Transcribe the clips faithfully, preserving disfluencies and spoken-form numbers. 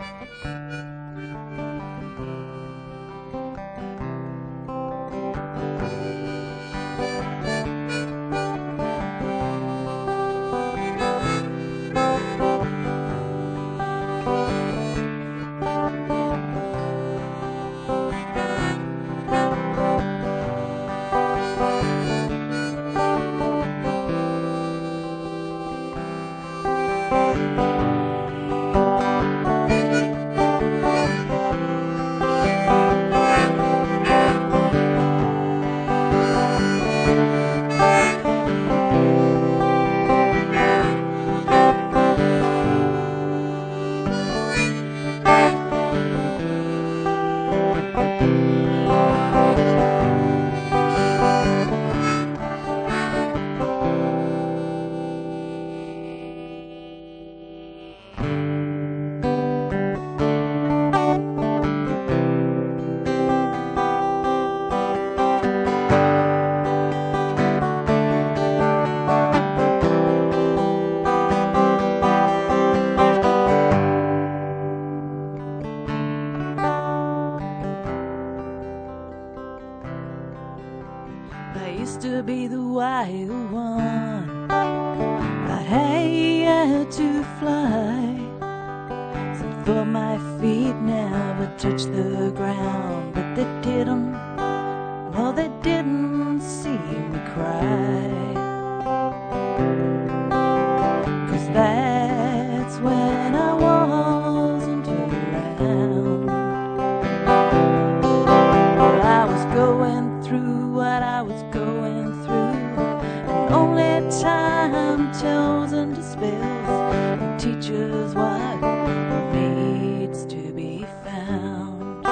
I used to be the wild one. I had to fly. Some thought my feet never touched the ground, but they didn't. No, they didn't see me cry. 'Cause that's when I wasn't around. Well, I was going through what I was going through, and only time tells and dispels and teaches what needs to be found.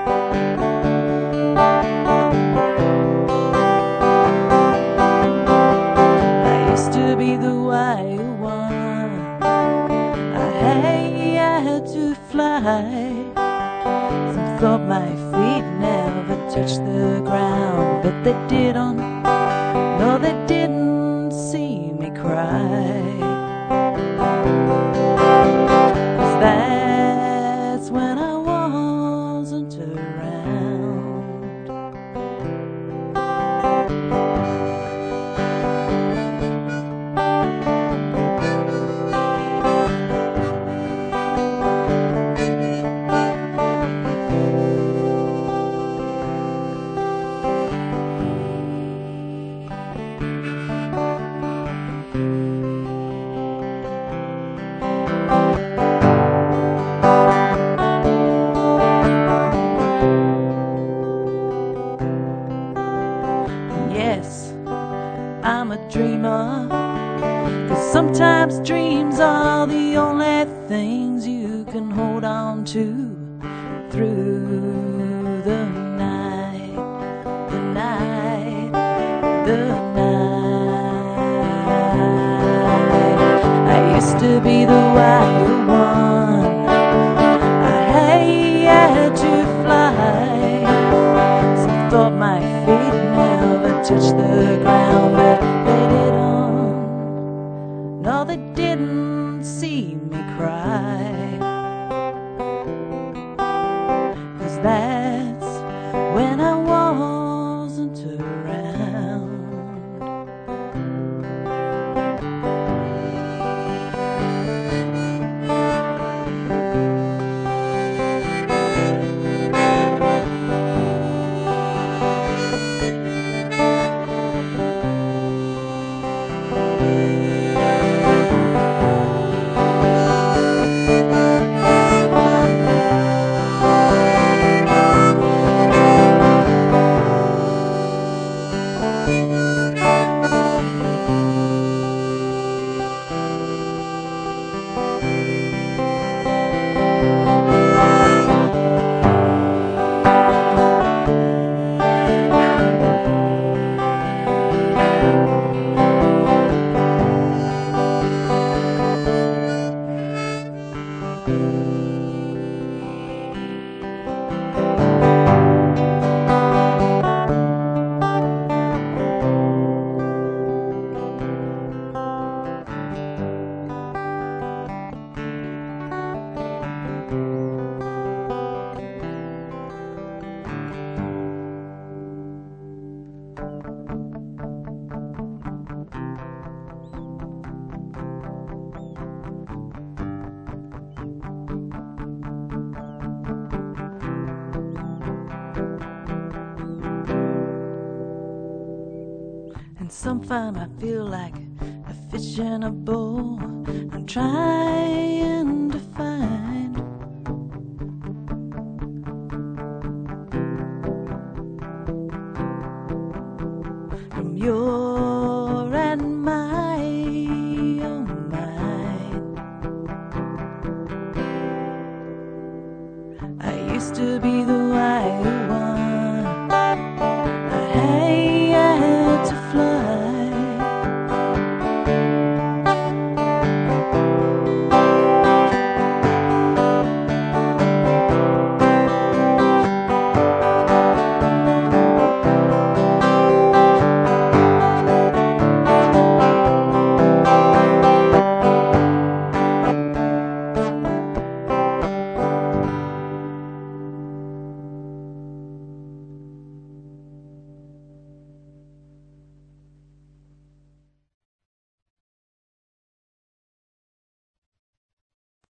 I used to be the wild one. I had to fly. Some thought my feet never touched the ground, but they didn't. No, they didn't see me cry. 'Cause that's when I wasn't around. Yes, I'm a dreamer, 'cause sometimes dreams are the only things you can hold on to through the night, the night, the night. I used to be the wild one. I had to fly. Some thought my feet never touched the ground, but they didn't. No, they didn't see me cry. 'Cause that's when I wasn't around. Thank you. Sometimes I feel like a fish in a bowl. I'm trying to find from your and my own mind. I used to be the wild